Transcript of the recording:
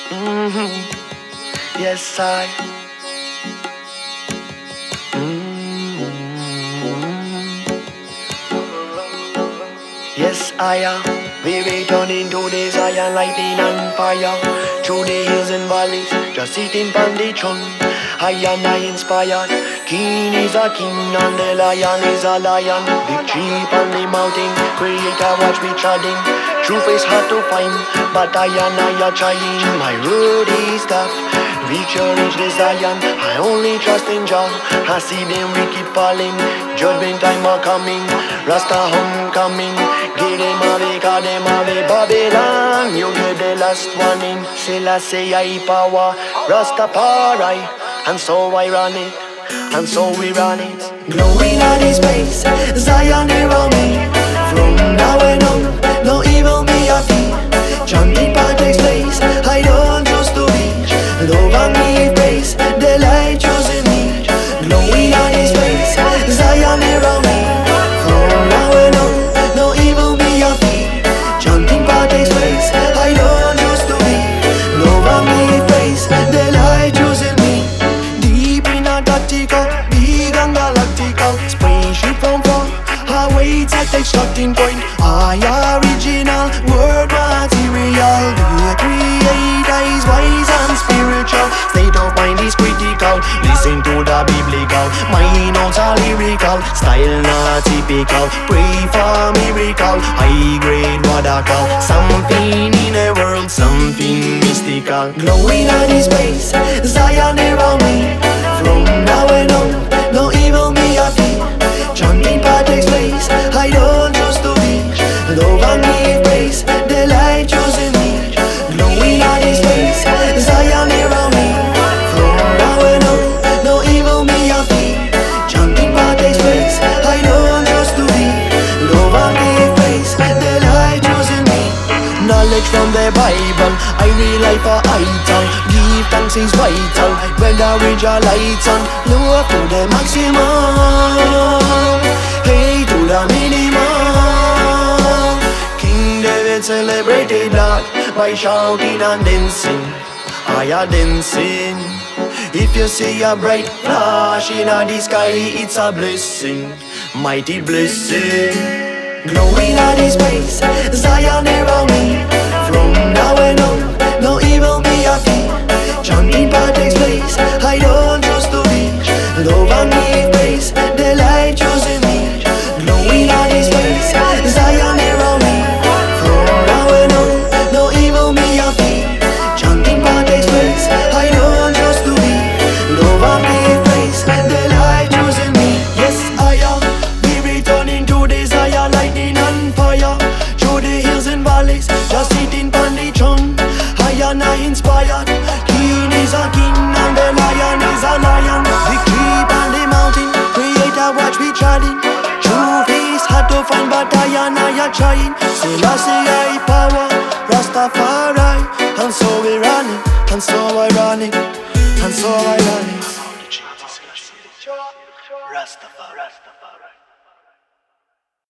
Yes, I. Yes, I am. We returning to the Zion, lightning and fire. Through the hills and valleys, just sitting on the throne. I and I inspired. King is a king and the lion is a lion. Victory on the mountain, Creator watch me treading. Truth is hard to find, but I and I are trying. My road is tough, victory reach the Zion. I only trust in Jah. I see them wicked falling. Judgment time are coming. Rasta homecoming. Get them away, call them away, Babylon. You get the last one in. Selassie I power, Rastafari. And so I run it, and so we run it. Glowing at his space, Zion around me. From now and on, no evil me I fear. Chanting Patrick's place, I don't choose to reach. Love and me praise, the light choosing me. Glowing at his space, Zion around me. From now and on, no evil me I fear. Chanting Patrick's place, I don't choose to reach. Love and me praise, the light choosing me. Tactical, big and galactical. Spaceship from far, awaits at extracting point. I original, word material. The creator is wise and spiritual. State of mind is critical. Listen to the biblical. My notes are lyrical. Style not typical. Pray for miracle. High grade what I call something in a world, something mystical. Glowing at his space, Zion around me. From now and on, no evil me I fear. Chanting Patrick's place, I don't choose to reach. Love and me praise, the light choosing me. Glowing at his face, Zion around me. From now and on, no evil me I fear. Chanting Patrick's place, I don't choose to reach. Love and me praise, the light choosing me. Knowledge from the Bible, I realize for item. Give thanks is vital. Whether with your lights on, low up to the maximum, hey to the minimum. King David celebrated that by shouting and dancing. I are dancing. If you see a bright flash in the sky, it's a blessing, mighty blessing. Glowing at his face, Zion around me. From now and on, no evil me I fear. Chanting Patrick's place, I don't choose to reach. Love and me praise, the light choosing me. Glowing at his face, Zion around me. From now and on, no evil me I fear. Chanting Patrick's place, I don't choose to reach. Love and me praise, the light choosing me. Yes, I am. We returning to the Zion, lightning and fire. Through the hills and valleys, just sitting on the throne. I and I inspired. King is a king and the lion is a lion. Victory on the mountain, Creator watch me treading. Truth is hard to find, but I and I are trying. Selassie I power, Rastafari. And so we running, and so I running, and so I running. Rastafari.